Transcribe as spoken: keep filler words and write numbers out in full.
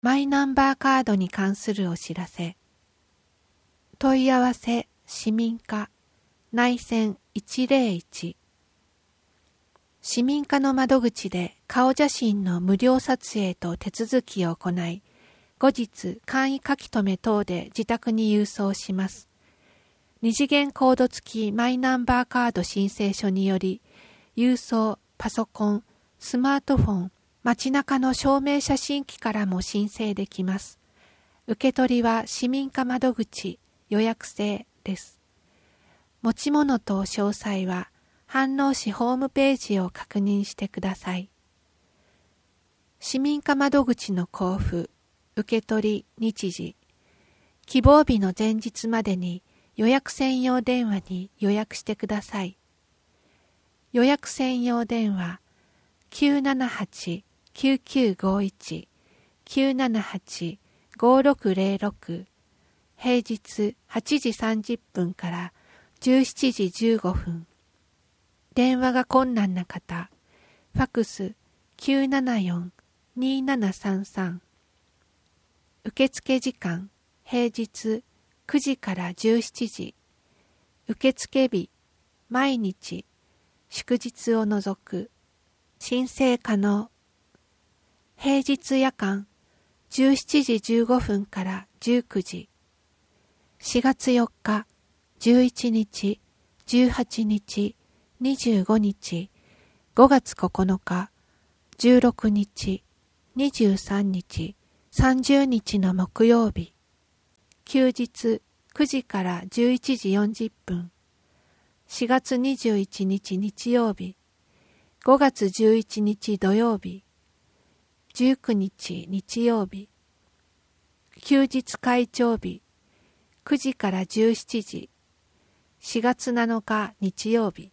マイナンバーカードに関するお知らせ。問い合わせ市民課内線いちまるいち。市民課の窓口で顔写真の無料撮影と手続きを行い、後日簡易書き留め等で自宅に郵送します。二次元コード付きマイナンバーカード申請書により、郵送、パソコン、スマートフォン、街中の証明写真機からも申請できます。受け取りは市民課窓口、予約制です。持ち物と詳細は飯能市ホームページを確認してください。市民課窓口の交付、受け取り日時、希望日の前日までに予約専用電話に予約してください。予約専用電話 きゅうななはち きゅうきゅうごいち きゅうななはち ごろくぜろろく、平日はちじさんじゅっぷんからじゅうしちじじゅうごふん。電話が困難な方、ファクス きゅうななよん にななさんさん。受付時間、平日くじからじゅうしちじ。受付日、毎日、祝日を除く。申請可能。平日夜間、じゅうしちじじゅうごふんからじゅうくじ。しがつよっか、じゅういちにち、じゅうはちにち、にじゅうごにち、ごがつここのか、じゅうろくにち、にじゅうさんにち、さんじゅうにちの木曜日。休日くじからじゅういちじよんじゅっぷん。しがつにじゅういちにち日曜日。ごがつじゅういちにち土曜日。じゅうくにち日曜日。休日会長日。くじからじゅうしちじ。しがつなのか日曜日。